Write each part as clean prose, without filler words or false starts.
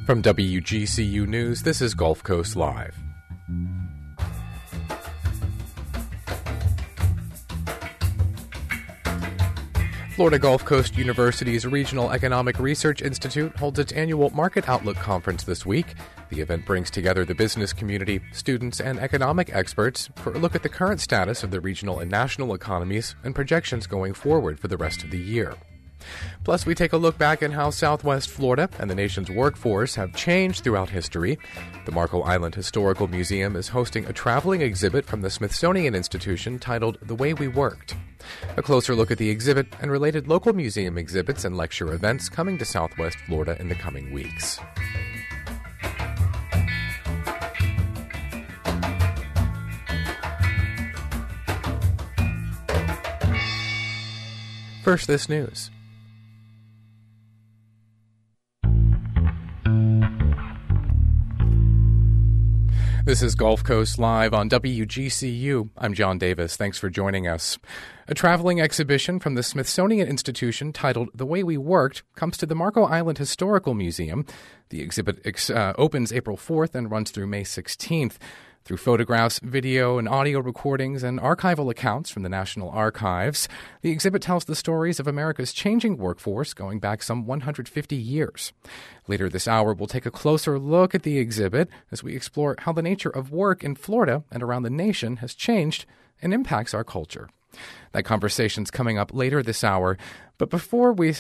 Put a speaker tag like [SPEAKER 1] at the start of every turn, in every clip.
[SPEAKER 1] From WGCU News, this is Gulf Coast Live. Florida Gulf Coast University's Regional Economic Research Institute holds its annual Market Outlook Conference this week. The event brings together the business community, students, and economic experts for a look at the current status of the regional and national economies and projections going forward for the rest of the year. Plus, we take a look back at how Southwest Florida and the nation's workforce have changed throughout history. The Marco Island Historical Museum is hosting a traveling exhibit from the Smithsonian Institution titled The Way We Worked. A closer look at the exhibit and related local museum exhibits and lecture events coming to Southwest Florida in the coming weeks. First, this news. This is Gulf Coast Live on WGCU. I'm John Davis. Thanks for joining us. A traveling exhibition from the Smithsonian Institution titled The Way We Worked comes to the Marco Island Historical Museum. The exhibit opens April 4th and runs through May 16th. Through photographs, video, and audio recordings and archival accounts from the National Archives, the exhibit tells the stories of America's changing workforce going back some 150 years. Later this hour, we'll take a closer look at the exhibit as we explore how the nature of work in Florida and around the nation has changed and impacts our culture. That conversation's coming up later this hour. But before we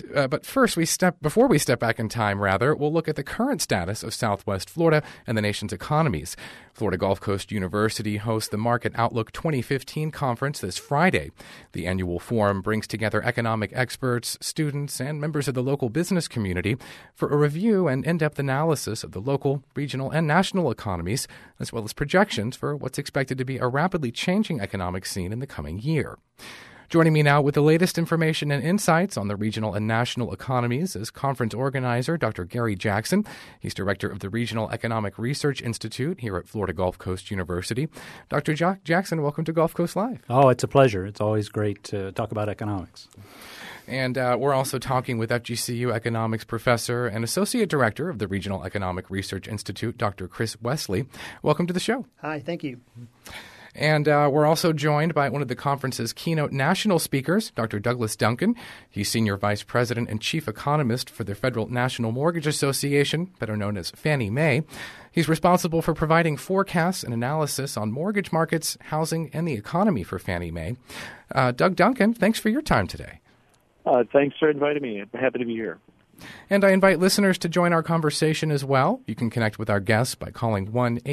[SPEAKER 1] step back in time, we'll look at the current status of Southwest Florida and the nation's economies. Florida Gulf Coast University hosts the Market Outlook 2015 conference this Friday. The annual forum brings together economic experts, students, and members of the local business community for a review and in-depth analysis of the local, regional, and national economies, as well as projections for what's expected to be a rapidly changing economic scene in the coming year. Joining me now with the latest information and insights on the regional and national economies is conference organizer Dr. Gary Jackson. He's director of the Regional Economic Research Institute here at Florida Gulf Coast University. Dr. Jackson, welcome to Gulf Coast Live.
[SPEAKER 2] Oh, it's a pleasure. It's always great to talk about economics.
[SPEAKER 1] And we're also talking with FGCU economics professor and associate director of the Regional Economic Research Institute, Dr. Chris Wesley. Welcome to the show.
[SPEAKER 3] Hi, thank you.
[SPEAKER 1] And we're also joined by one of the conference's keynote national speakers, Dr. Douglas Duncan. He's Senior Vice President and Chief Economist for the Federal National Mortgage Association, better known as Fannie Mae. He's responsible for providing forecasts and analysis on mortgage markets, housing, and the economy for Fannie Mae. Doug Duncan, thanks for your time today.
[SPEAKER 4] Thanks for inviting me. I'm happy to be here.
[SPEAKER 1] And I invite listeners to join our conversation as well. You can connect with our guests by calling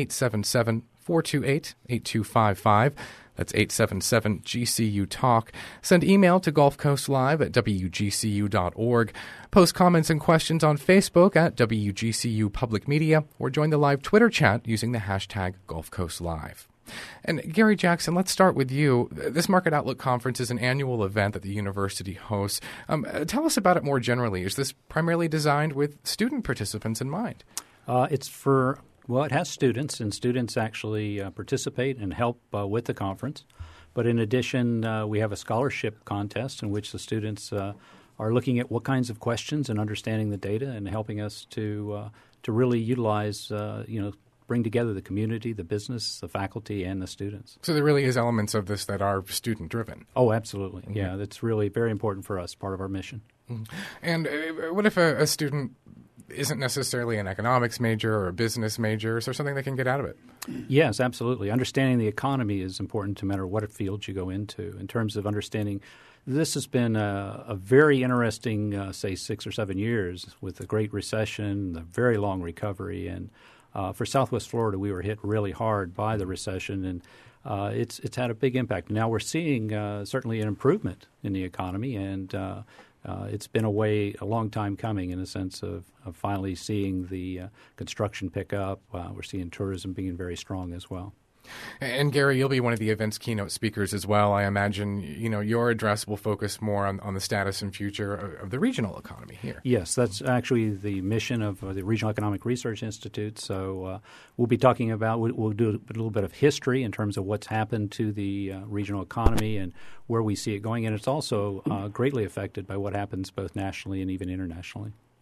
[SPEAKER 1] 1-877-428-8255. That's 877-GCU-TALK. Send email to gulfcoastlive@wgcu.org. Post comments and questions on Facebook at WGCU Public Media, or join the live Twitter chat using the hashtag GulfCoastLive. And Gary Jackson, let's start with you. This Market Outlook Conference is an annual event that the university hosts. Tell us about it more generally. Is this primarily designed with student participants in mind?
[SPEAKER 2] It has students, and students actually participate and help with the conference. But in addition, we have a scholarship contest in which the students are looking at what kinds of questions and understanding the data and helping us to really utilize, bring together the community, the business, the faculty, and the students.
[SPEAKER 1] So there really is elements of this that are student-driven.
[SPEAKER 2] Oh, absolutely. Mm-hmm. Yeah, that's really very important for us, part of our mission.
[SPEAKER 1] Mm-hmm. And what if a student isn't necessarily an economics major or a business major? Is there something they can get out of it?
[SPEAKER 2] Yes, absolutely. Understanding the economy is important no matter what field you go into. In terms of understanding, this has been a very interesting, 6 or 7 years with the Great Recession, the very long recovery, and for Southwest Florida, we were hit really hard by the recession, and it's had a big impact. Now we're seeing certainly an improvement in the economy, and it's been a long time coming in the sense of finally seeing the construction pick up. We're seeing tourism being very strong as well.
[SPEAKER 1] And Gary, you'll be one of the event's keynote speakers as well. I imagine, your address will focus more on the status and future of the regional economy here.
[SPEAKER 2] Yes, that's actually the mission of the Regional Economic Research Institute. So we'll be talking about, we'll do a little bit of history in terms of what's happened to the regional economy and where we see it going. And it's also greatly affected by what happens both nationally and even internationally.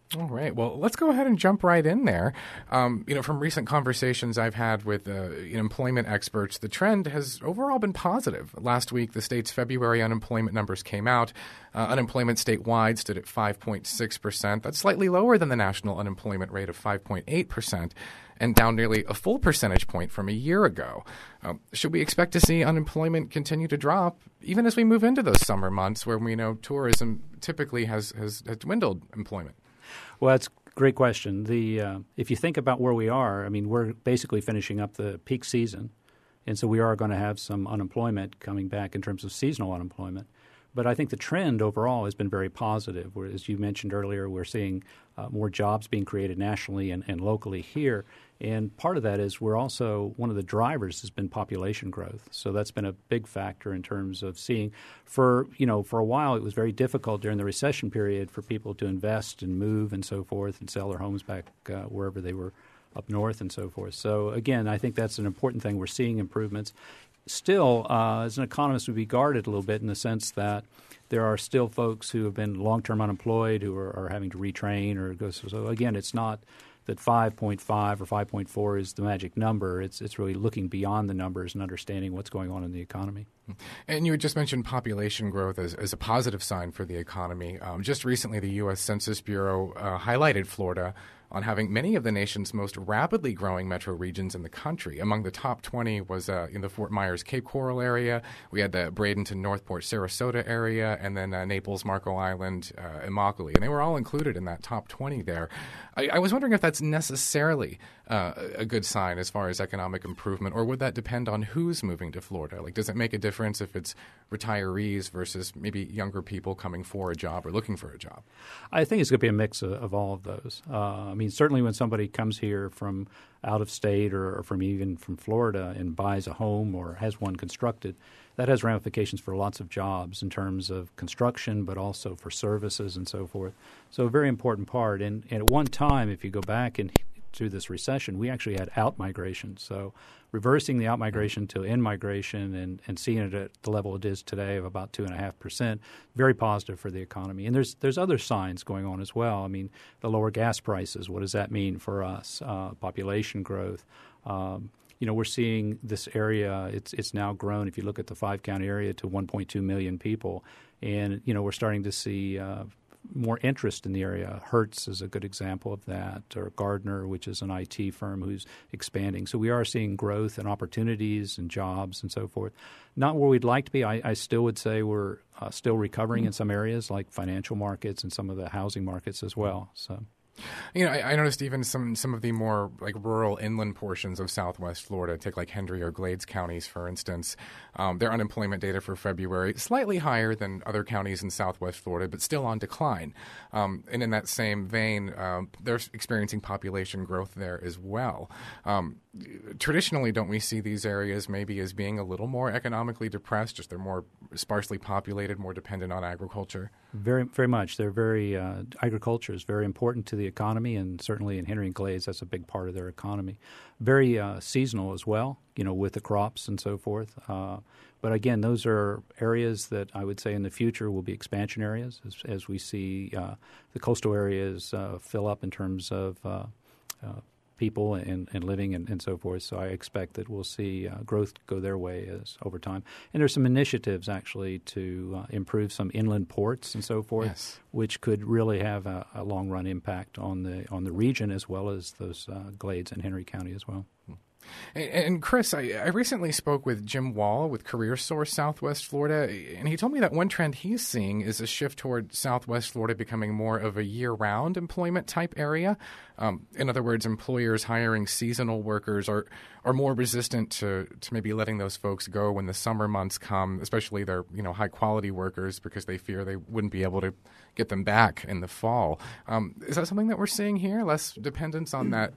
[SPEAKER 1] All right. Well, let's go ahead and jump right in there. From recent conversations I've had with employment experts, the trend has overall been positive. Last week, the state's February unemployment numbers came out. Unemployment statewide stood at 5.6%. That's slightly lower than the national unemployment rate of 5.8%. And down nearly a full percentage point from a year ago. Should we expect to see unemployment continue to drop even as we move into those summer months where we know tourism typically has dwindled employment?
[SPEAKER 2] Well, that's a great question. If you think about where we are, I mean, we're basically finishing up the peak season, and so we are going to have some unemployment coming back in terms of seasonal unemployment. But I think the trend overall has been very positive. As you mentioned earlier, we're seeing more jobs being created nationally and locally here. And part of that is we're also – one of the drivers has been population growth. So that's been a big factor in terms of seeing for a while it was very difficult during the recession period for people to invest and move and so forth and sell their homes back wherever they were up north and so forth. So, again, I think that's an important thing. We're seeing improvements. Still, as an economist, we'd be guarded a little bit in the sense that there are still folks who have been long-term unemployed who are having to retrain or go. So again, it's not that 5.5 or 5.4 is the magic number. It's really looking beyond the numbers and understanding what's going on in the economy.
[SPEAKER 1] And you had just mentioned population growth as a positive sign for the economy. Just recently, the U.S. Census Bureau highlighted Florida on having many of the nation's most rapidly growing metro regions in the country. Among the top 20 was in the Fort Myers Cape Coral area. We had the Bradenton, Northport, Sarasota area, and then Naples, Marco Island, Immokalee. And they were all included in that top 20 there. I was wondering if that's necessarily a good sign as far as economic improvement, or would that depend on who's moving to Florida? Like, does it make a difference if it's retirees versus maybe younger people coming for a job or looking for a job?
[SPEAKER 2] I think it's going to be a mix of all of those. I mean, certainly when somebody comes here from out of state or even from Florida and buys a home or has one constructed, that has ramifications for lots of jobs in terms of construction, but also for services and so forth. So a very important part. And at one time, if you go back to this recession, we actually had out-migration. So reversing the out-migration to in-migration and seeing it at the level it is today of about 2.5%, very positive for the economy. And there's other signs going on as well. I mean, the lower gas prices, what does that mean for us? Population growth. We're seeing this area, it's now grown, if you look at the 5-county area, to 1.2 million people. And, we're starting to see more interest in the area. Hertz is a good example of that, or Gardner, which is an IT firm who's expanding. So we are seeing growth and opportunities and jobs and so forth. Not where we'd like to be. I still would say we're still recovering in some areas like financial markets and some of the housing markets as well. So.
[SPEAKER 1] I noticed even some of the more like rural inland portions of Southwest Florida, take like Hendry or Glades counties, for instance, their unemployment data for February slightly higher than other counties in Southwest Florida, but still on decline. And in that same vein, they're experiencing population growth there as well. Traditionally, don't we see these areas maybe as being a little more economically depressed, just they're more sparsely populated, more dependent on agriculture?
[SPEAKER 2] Very, very much. They're very agriculture is very important to the economy, and certainly in Henry and Glades, that's a big part of their economy. Very seasonal as well, with the crops and so forth. But again, those are areas that I would say in the future will be expansion areas as we see the coastal areas fill up in terms of people and living and so forth. So I expect that we'll see growth go their way over time. And there's some initiatives actually to improve some inland ports and so forth, yes, which could really have a long-run impact on the region as well as those Glades and Henry County as well.
[SPEAKER 1] And Chris, I recently spoke with Jim Wall with CareerSource Southwest Florida, and he told me that one trend he's seeing is a shift toward Southwest Florida becoming more of a year-round employment type area. In other words, employers hiring seasonal workers are more resistant to maybe letting those folks go when the summer months come, especially their high-quality workers, because they fear they wouldn't be able to get them back in the fall. Is that something that we're seeing here? Less dependence on that,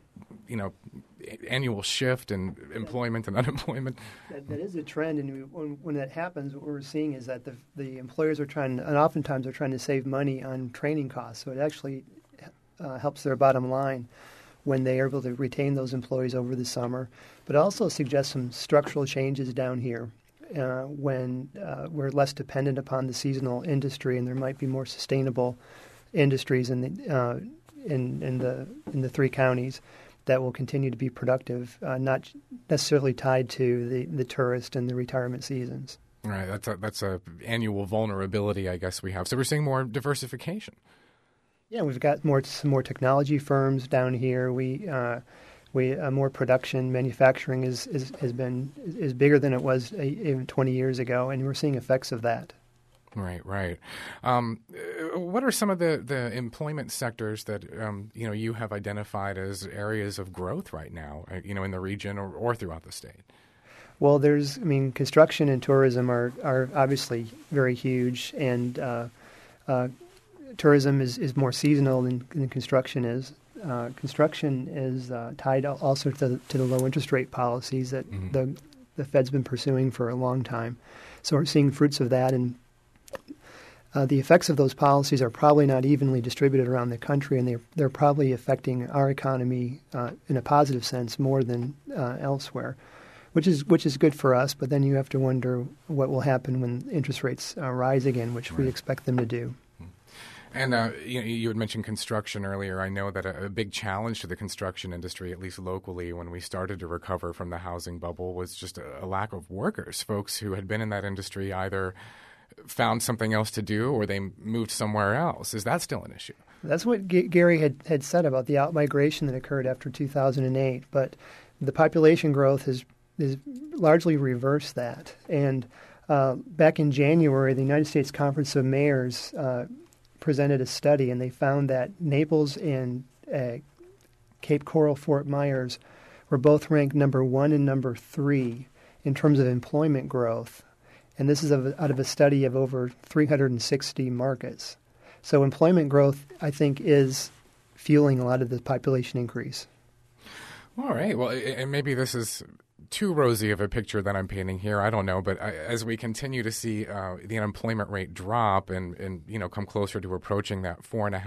[SPEAKER 1] annual shift in employment and unemployment?
[SPEAKER 3] That is a trend, and when that happens, what we're seeing is that the employers are trying, and oftentimes are trying to save money on training costs. So it actually helps their bottom line when they are able to retain those employees over the summer. But it also suggests some structural changes down here when we're less dependent upon the seasonal industry, and there might be more sustainable industries in in the three counties that will continue to be productive, not necessarily tied to the tourist and the retirement seasons.
[SPEAKER 1] Right. That's a annual vulnerability, I guess we have. So we're seeing more diversification.
[SPEAKER 3] Yeah, we've got some more technology firms down here. We more production, manufacturing is bigger than it was even 20 years ago, and we're seeing effects of that.
[SPEAKER 1] Right. What are some of the employment sectors that you have identified as areas of growth right now, in the region or throughout the state?
[SPEAKER 3] Well, construction and tourism are obviously very huge, and tourism is more seasonal than construction is. Construction is tied also to the low interest rate policies that the Fed's been pursuing for a long time. So we're seeing fruits of that, and the effects of those policies are probably not evenly distributed around the country, and they're probably affecting our economy in a positive sense more than elsewhere, which is good for us. But then you have to wonder what will happen when interest rates rise again, which we expect them to do.
[SPEAKER 1] And you had mentioned construction earlier. I know that a big challenge to the construction industry, at least locally, when we started to recover from the housing bubble, was just a lack of workers. Folks who had been in that industry either found something else to do or they moved somewhere else. Is that still an issue?
[SPEAKER 3] That's what Gary had said about the outmigration that occurred after 2008. But the population growth has largely reversed that. And back in January, the United States Conference of Mayors presented a study, and they found that Naples and Cape Coral Fort Myers were both ranked number 1 and number 3 in terms of employment growth. And this is out of a study of over 360 markets. So employment growth, I think, is fueling a lot of the population increase.
[SPEAKER 1] All right. Well, and maybe this is too rosy of a picture that I'm painting here. I don't know. But as we continue to see the unemployment rate drop and come closer to approaching that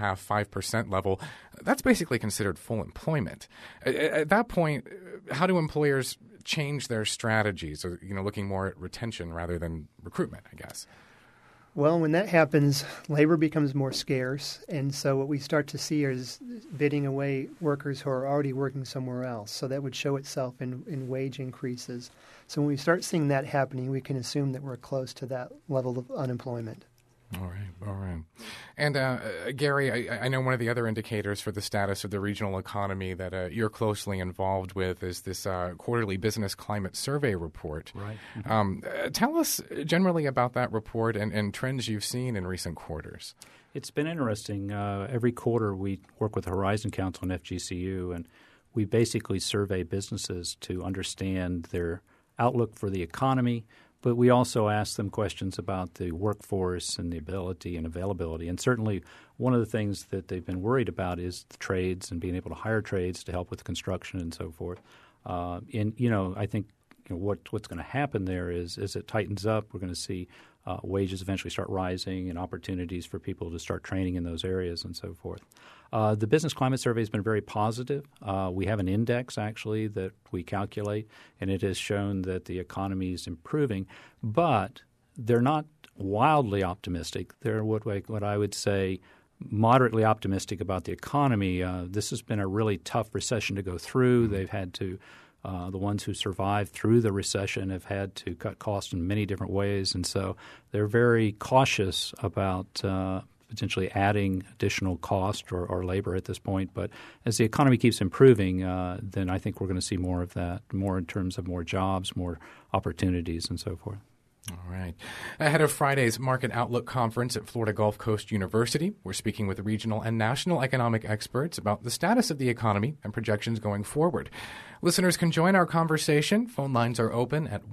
[SPEAKER 1] 4.5% level, that's basically considered full employment. At that point, how do employers change their strategies? So, looking more at retention rather than recruitment, I guess.
[SPEAKER 3] Well, when that happens, labor becomes more scarce, and so what we start to see is bidding away workers who are already working somewhere else. So that would show itself in wage increases. So when we start seeing that happening, we can assume that we're close to that level of unemployment.
[SPEAKER 1] All right. And Gary, I know one of the other indicators for the status of the regional economy that you're closely involved with is this quarterly business climate survey report.
[SPEAKER 2] Right.
[SPEAKER 1] Tell us generally about that report and trends you've seen in recent quarters.
[SPEAKER 2] It's been interesting. Every quarter we work with the Horizon Council and FGCU, and we basically survey businesses to understand their outlook for the economy. But we also ask them questions about the workforce and the ability and availability. And certainly one of the things that they've been worried about is the trades and being able to hire trades to help with construction and so forth. I think what's going to happen there is as it tightens up, we're going to see wages eventually start rising and opportunities for people to start training in those areas and so forth. The Business Climate Survey has been very positive. We have an index, actually, that we calculate, and it has shown that the economy is improving. But they're not wildly optimistic. They're what I would say moderately optimistic about the economy. This has been a really tough recession to go through. They've had to the ones who survived through the recession have had to cut costs in many different ways, and so they're very cautious about potentially adding additional cost or labor at this point. But as the economy keeps improving, then I think we're going to see more of that, more in terms of more jobs, more opportunities, and so forth.
[SPEAKER 1] All right. Ahead of Friday's Market Outlook Conference at Florida Gulf Coast University, we're speaking with regional and national economic experts about the status of the economy and projections going forward. Listeners can join our conversation. Phone lines are open at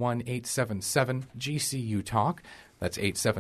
[SPEAKER 1] 1-877-GCU-TALK. That's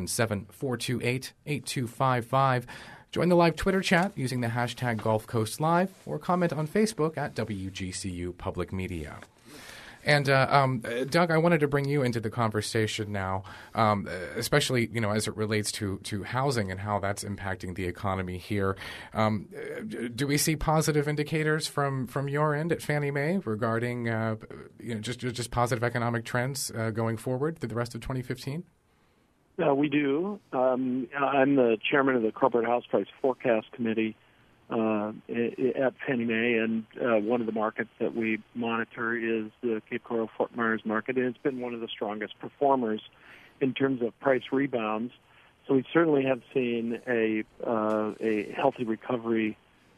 [SPEAKER 1] 877-428-8255. Join the live Twitter chat using the hashtag Gulf Coast Live or comment on Facebook at WGCU Public Media. And Doug, I wanted to bring you into the conversation now, especially as it relates to housing and how that's impacting the economy here. Do we see positive indicators from your end at Fannie Mae regarding just positive economic trends going forward through the rest of 2015?
[SPEAKER 4] We do. I'm the chairman of the Corporate House Price Forecast Committee, at Fannie Mae, and one of the markets that we monitor is the Cape Coral-Fort Myers market. And it's been one of the strongest performers in terms of price rebounds. So we certainly have seen a healthy recovery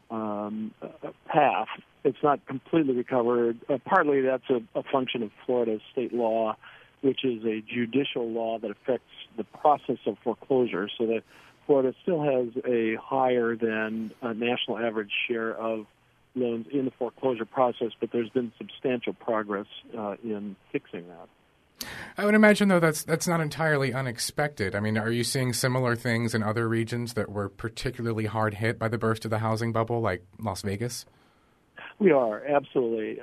[SPEAKER 4] path. It's not completely recovered. Partly that's a function of Florida state law, which is a judicial law that affects the process of foreclosure. So that Florida still has a higher than national average share of loans in the foreclosure process, but there's been substantial progress in fixing that.
[SPEAKER 1] I would imagine, though, that's not entirely unexpected. I mean, are you seeing similar things in other regions that were particularly hard hit by the burst of the housing bubble, like Las Vegas?
[SPEAKER 4] We are, absolutely.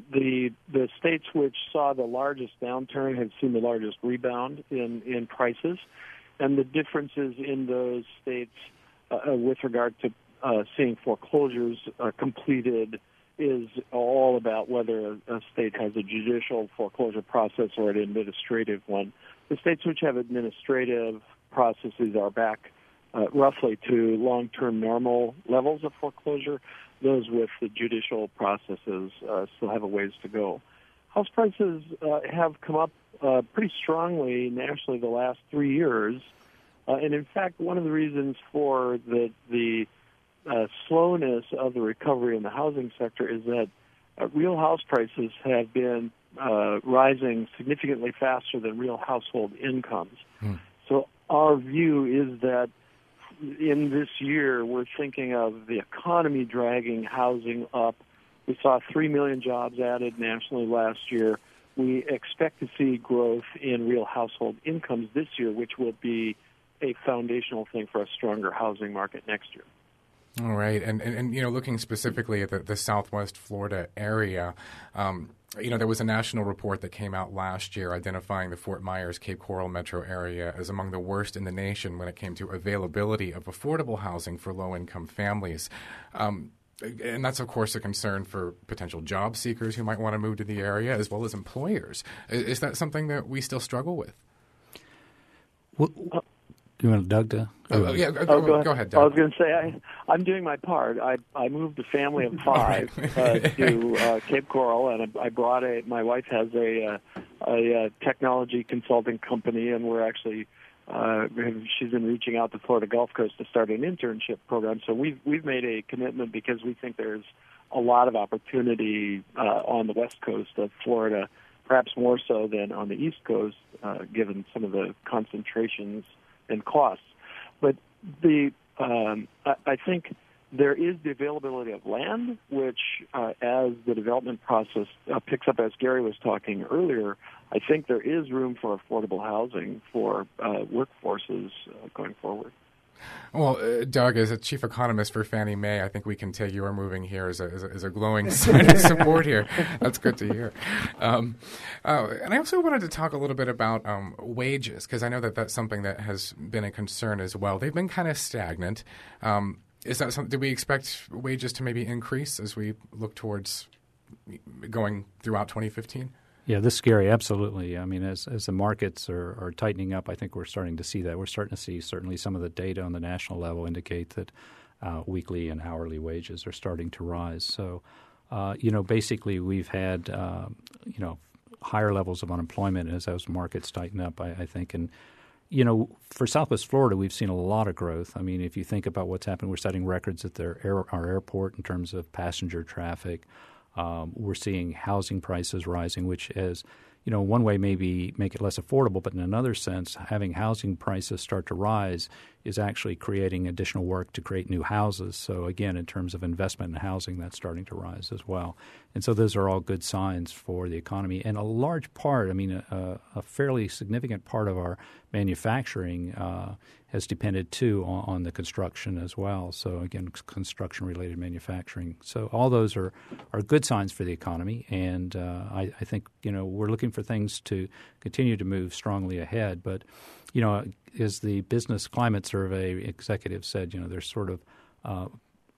[SPEAKER 4] The states which saw the largest downturn have seen the largest rebound in prices, and the differences in those states with regard to seeing foreclosures completed is all about whether a state has a judicial foreclosure process or an administrative one. The states which have administrative processes are back roughly to long-term normal levels of foreclosure. Those with the judicial processes still have a ways to go. House prices have come up pretty strongly nationally the last 3 years. And in fact, one of the reasons for the slowness of the recovery in the housing sector is that real house prices have been rising significantly faster than real household incomes. So our view is that in this year, we're thinking of the economy dragging housing up. We saw 3 million jobs added nationally last year. We expect to see growth in real household incomes this year, which will be a foundational thing for a stronger housing market next year.
[SPEAKER 1] All right. And you know, looking specifically at the Southwest Florida area, there was a national report that came out last year identifying the Fort Myers, Cape Coral metro area as among the worst in the nation when it came to availability of affordable housing for low-income families. And that's, of course, a concern for potential job seekers who might want to move to the area, as well as employers. Is that something that we still struggle with?
[SPEAKER 2] Do you want Doug to?
[SPEAKER 1] Go ahead, Doug.
[SPEAKER 4] I was going to say I'm doing my part. I moved a family of 5 to Cape Coral, and I brought my wife has a technology consulting company, and we're actually she's been reaching out to Florida Gulf Coast to start an internship program. So we've made a commitment because we think there's a lot of opportunity on the west coast of Florida, perhaps more so than on the east coast, given some of the concentrations and costs. But I think there is the availability of land, which as the development process picks up, as Gary was talking earlier, I think there is room for affordable housing for workforces going forward.
[SPEAKER 1] Well, Doug, as a chief economist for Fannie Mae, I think we can take your moving here as a glowing sign of support here. That's good to hear. And I also wanted to talk a little bit about wages, because I know that that's something that has been a concern as well. They've been kind of stagnant. Is that something? Do we expect wages to maybe increase as we look towards going throughout 2015?
[SPEAKER 2] Yeah, this is Gary. Absolutely. I mean, as the markets are tightening up, I think we're starting to see that. We're starting to see certainly some of the data on the national level indicate that weekly and hourly wages are starting to rise. So, basically we've had, higher levels of unemployment as those markets tighten up, I think. And, for Southwest Florida, we've seen a lot of growth. I mean, if you think about what's happened, we're setting records at our airport in terms of passenger traffic. We're seeing housing prices rising, which is, one way maybe make it less affordable, but in another sense, having housing prices start to rise is actually creating additional work to create new houses. So again, in terms of investment in housing, that's starting to rise as well. And so those are all good signs for the economy. And a large part, a fairly significant part of our manufacturing has depended too on the construction as well. So again, construction-related manufacturing. So all those are good signs for the economy, and I think we're looking for things to continue to move strongly ahead. But as the Business Climate Survey executive said, there's sort of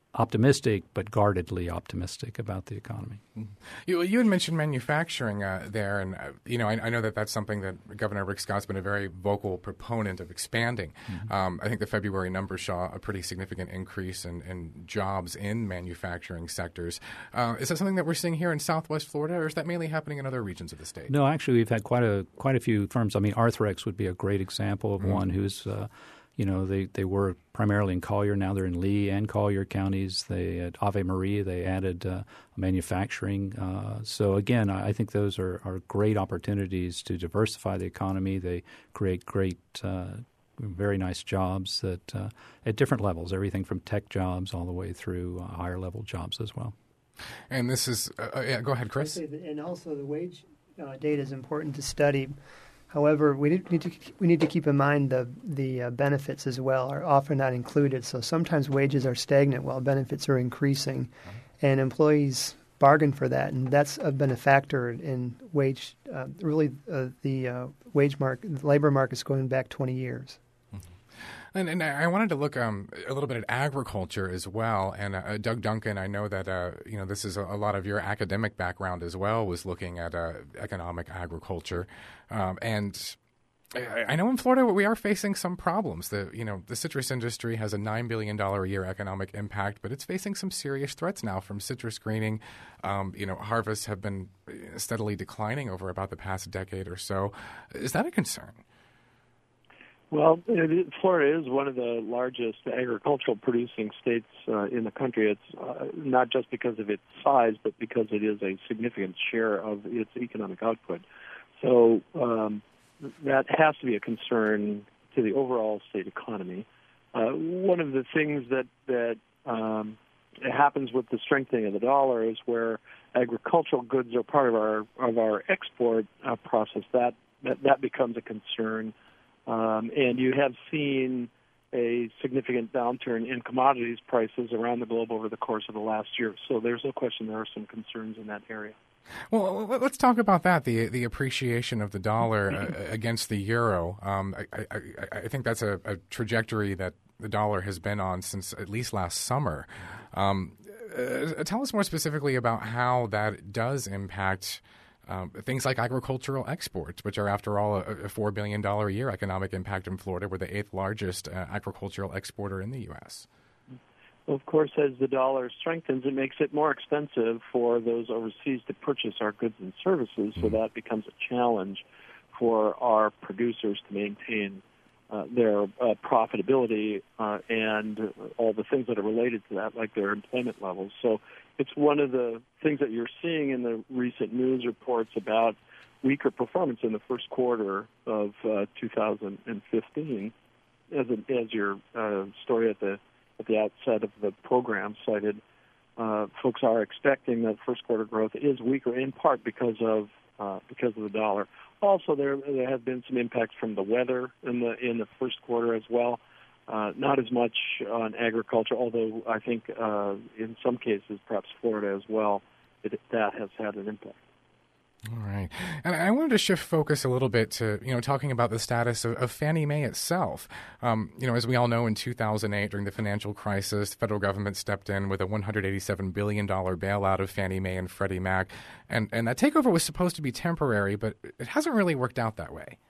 [SPEAKER 2] optimistic, but guardedly optimistic about the economy.
[SPEAKER 1] You had mentioned manufacturing there, and I know that that's something that Governor Rick Scott's been a very vocal proponent of expanding. I think the February numbers saw a pretty significant increase in jobs in manufacturing sectors. Is that something that we're seeing here in Southwest Florida, or is that mainly happening in other regions of the state?
[SPEAKER 2] No, actually, we've had quite a few firms. I mean, Arthrex would be a great example of one who's they were primarily in Collier. Now they're in Lee and Collier counties. They at Ave Maria, they added manufacturing. So again, I think those are great opportunities to diversify the economy. They create great, very nice jobs that at different levels, everything from tech jobs all the way through higher level jobs as well.
[SPEAKER 1] And this is go ahead, Chris.
[SPEAKER 3] And also the wage data is important to study. However, we need to keep in mind the benefits as well are often not included. So sometimes wages are stagnant while benefits are increasing, and employees bargain for that, and that's been a factor in wage. The wage market, labor market's going back 20 years.
[SPEAKER 1] And I wanted to look a little bit at agriculture as well. And Doug Duncan, I know that this is a lot of your academic background as well, was looking at economic agriculture. And I know in Florida we are facing some problems. The citrus industry has a $9 billion a year economic impact, but it's facing some serious threats now from citrus greening. Harvests have been steadily declining over about the past decade or so. Is that a concern?
[SPEAKER 4] Well, Florida is one of the largest agricultural producing states in the country. It's not just because of its size, but because it is a significant share of its economic output. So that has to be a concern to the overall state economy. One of the things that happens with the strengthening of the dollar is where agricultural goods are part of our export process. That becomes a concern. And you have seen a significant downturn in commodities prices around the globe over the course of the last year. So there's no question there are some concerns in that area.
[SPEAKER 1] Well, let's talk about that, the appreciation of the dollar against the euro. I think that's a trajectory that the dollar has been on since at least last summer. Tell us more specifically about how that does impact things like agricultural exports, which are, after all, a $4 billion a year economic impact in Florida. We're the 8th largest agricultural exporter in the U.S.
[SPEAKER 4] Of course, as the dollar strengthens, it makes it more expensive for those overseas to purchase our goods and services, so that becomes a challenge for our producers to maintain their profitability and all the things that are related to that, like their employment levels. So it's one of the things that you're seeing in the recent news reports about weaker performance in the first quarter of 2015, as your story at the outset of the program cited. Folks are expecting that first quarter growth is weaker, in part because of the dollar. Also, there have been some impacts from the weather in the first quarter as well. Not as much on agriculture, although I think in some cases, perhaps Florida as well, that has had an impact.
[SPEAKER 1] All right. And I wanted to shift focus a little bit to, talking about the status of Fannie Mae itself. As we all know, in 2008, during the financial crisis, the federal government stepped in with a $187 billion bailout of Fannie Mae and Freddie Mac. And that takeover was supposed to be temporary, but it hasn't really worked out that way.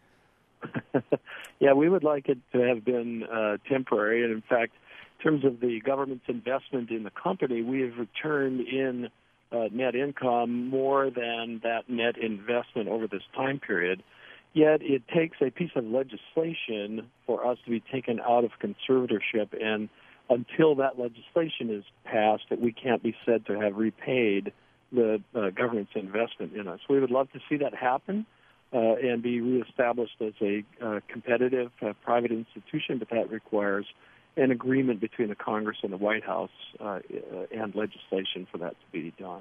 [SPEAKER 4] Yeah, we would like it to have been temporary. And in fact, in terms of the government's investment in the company, we have returned in net income more than that net investment over this time period. Yet it takes a piece of legislation for us to be taken out of conservatorship, and until that legislation is passed, that we can't be said to have repaid the government's investment in us. We would love to see that happen and be reestablished as a competitive private institution, but that requires an agreement between the Congress and the White House and legislation for that to be done.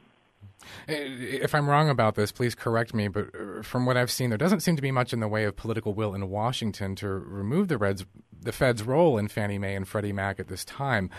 [SPEAKER 1] If I'm wrong about this, please correct me, but from what I've seen, there doesn't seem to be much in the way of political will in Washington to remove the Fed's role in Fannie Mae and Freddie Mac at this time.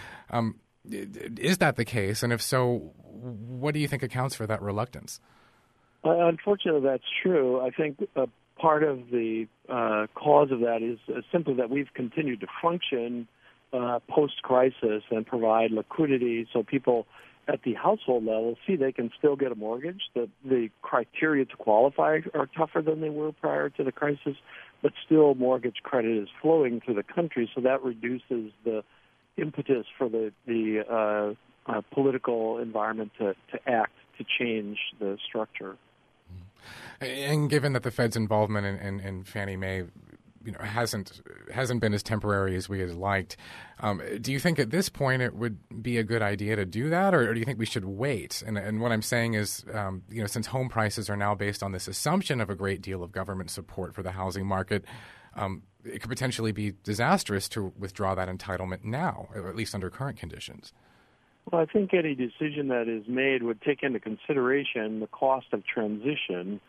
[SPEAKER 1] Is that the case? And if so, what do you think accounts for that reluctance?
[SPEAKER 4] Unfortunately, that's true. I think part of the cause of that is simply that we've continued to function post-crisis and provide liquidity so people at the household level see they can still get a mortgage. The criteria to qualify are tougher than they were prior to the crisis, but still mortgage credit is flowing through the country, so that reduces the impetus for the political environment to act to change the structure.
[SPEAKER 1] And given that the Fed's involvement in Fannie Mae, hasn't been as temporary as we had liked, do you think at this point it would be a good idea to do that, or do you think we should wait? And what I'm saying is, since home prices are now based on this assumption of a great deal of government support for the housing market, it could potentially be disastrous to withdraw that entitlement now, or at least under current conditions.
[SPEAKER 4] Well, I think any decision that is made would take into consideration the cost of transition,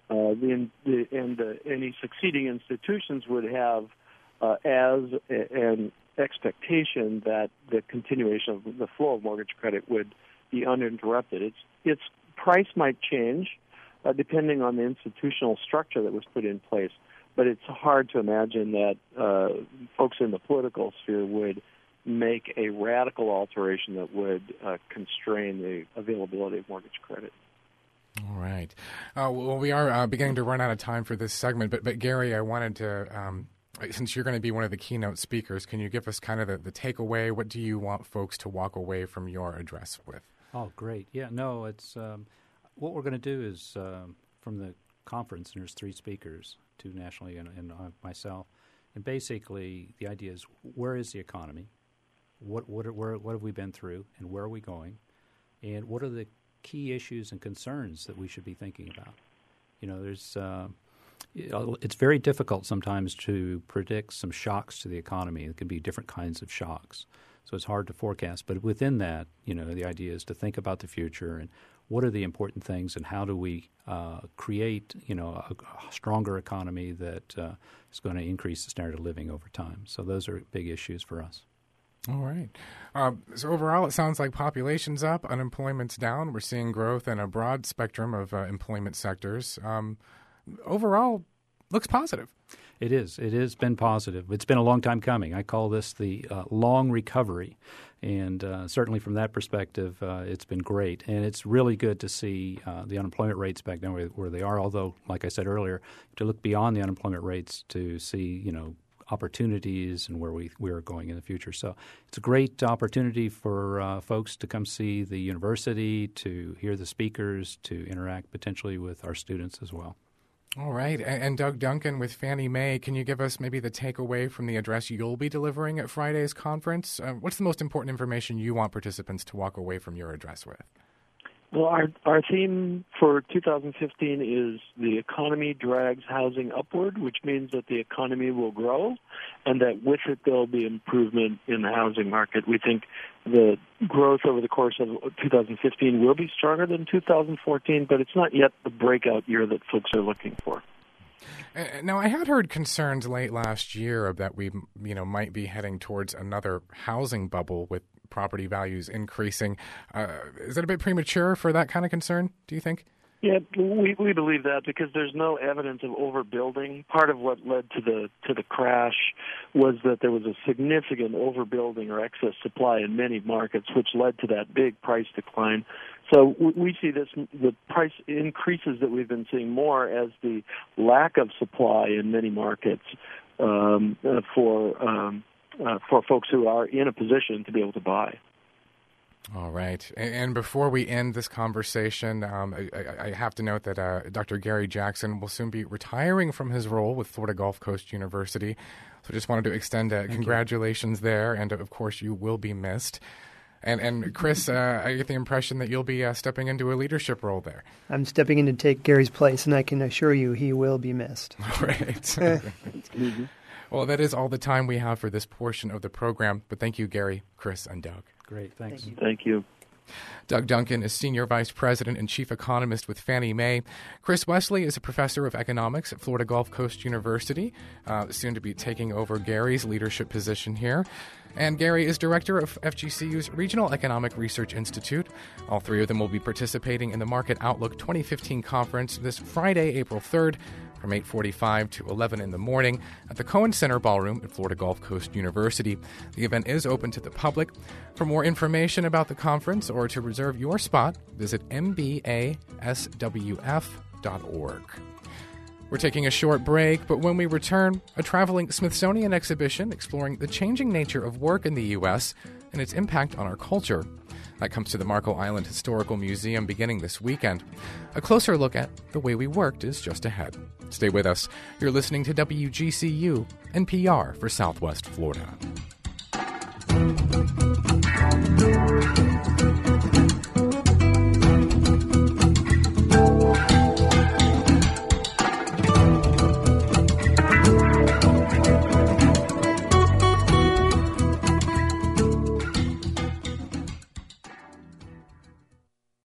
[SPEAKER 4] any succeeding institutions would have as an expectation that the continuation of the flow of mortgage credit would be uninterrupted. Its price might change depending on the institutional structure that was put in place, but it's hard to imagine that folks in the political sphere would make a radical alteration that would constrain the availability of mortgage credit.
[SPEAKER 1] All right. Well, we are beginning to run out of time for this segment, but Gary, I wanted to, since you're going to be one of the keynote speakers, can you give us kind of the takeaway? What do you want folks to walk away from your address with?
[SPEAKER 2] Oh, great. Yeah, no, it's what we're going to do is from the conference, and there's 3 speakers, 2 nationally and myself, and basically the idea is, where is the economy? What have we been through, and where are we going? And what are the key issues and concerns that we should be thinking about? It's very difficult sometimes to predict some shocks to the economy. It can be different kinds of shocks, so it's hard to forecast. But within that, the idea is to think about the future and what are the important things, and how do we create, a stronger economy that is going to increase the standard of living over time. So those are big issues for us.
[SPEAKER 1] All right. So overall, it sounds like population's up, unemployment's down. We're seeing growth in a broad spectrum of employment sectors. Overall, looks positive.
[SPEAKER 2] It is. It has been positive. It's been a long time coming. I call this the long recovery. And certainly from that perspective, it's been great. And it's really good to see the unemployment rates back now where they are, although, like I said earlier, to look beyond the unemployment rates to see, opportunities and where we are going in the future. So it's a great opportunity for folks to come see the university, to hear the speakers, to interact potentially with our students as well.
[SPEAKER 1] All right. And Doug Duncan with Fannie Mae, can you give us maybe the takeaway from the address you'll be delivering at Friday's conference? What's the most important information you want participants to walk away from your address with?
[SPEAKER 4] Well, our theme for 2015 is the economy drags housing upward, which means that the economy will grow and that with it there will be improvement in the housing market. We think the growth over the course of 2015 will be stronger than 2014, but it's not yet the breakout year that folks are looking for.
[SPEAKER 1] Now, I had heard concerns late last year that we, might be heading towards another housing bubble with property values increasing. Is that a bit premature for that kind of concern, do you think?
[SPEAKER 4] Yeah, we believe that because there's no evidence of overbuilding. Part of what led to the crash was that there was a significant overbuilding or excess supply in many markets, which led to that big price decline. So we see the price increases that we've been seeing more as the lack of supply in many markets for folks who are in a position to be able to buy.
[SPEAKER 1] All right. And before we end this conversation, I have to note that Dr. Gary Jackson will soon be retiring from his role with Florida Gulf Coast University. So I just wanted to extend congratulations there. And, of course, you will be missed. And Chris, I get the impression that you'll be stepping into a leadership role there. I'm
[SPEAKER 3] stepping in to take Gary's place, and I can assure you he will be missed.
[SPEAKER 1] All right. Well, that is all the time we have for this portion of the program. But thank you, Gary, Chris, and Doug.
[SPEAKER 2] Great. Thanks.
[SPEAKER 4] Thank you.
[SPEAKER 1] Doug Duncan is Senior Vice President and Chief Economist with Fannie Mae. Chris Wesley is a Professor of Economics at Florida Gulf Coast University, soon to be taking over Gary's leadership position here. And Gary is Director of FGCU's Regional Economic Research Institute. All 3 of them will be participating in the Market Outlook 2015 conference this Friday, April 3rd. from 8:45 to 11 in the morning at the Cohen Center Ballroom at Florida Gulf Coast University. The event is open to the public. For more information about the conference or to reserve your spot, visit mbaswf.org. We're taking a short break, but when we return, a traveling Smithsonian exhibition exploring the changing nature of work in the U.S. and its impact on our culture. That comes to the Marco Island Historical Museum beginning this weekend. A closer look at the way we worked is just ahead. Stay with us. You're listening to WGCU, NPR for Southwest Florida.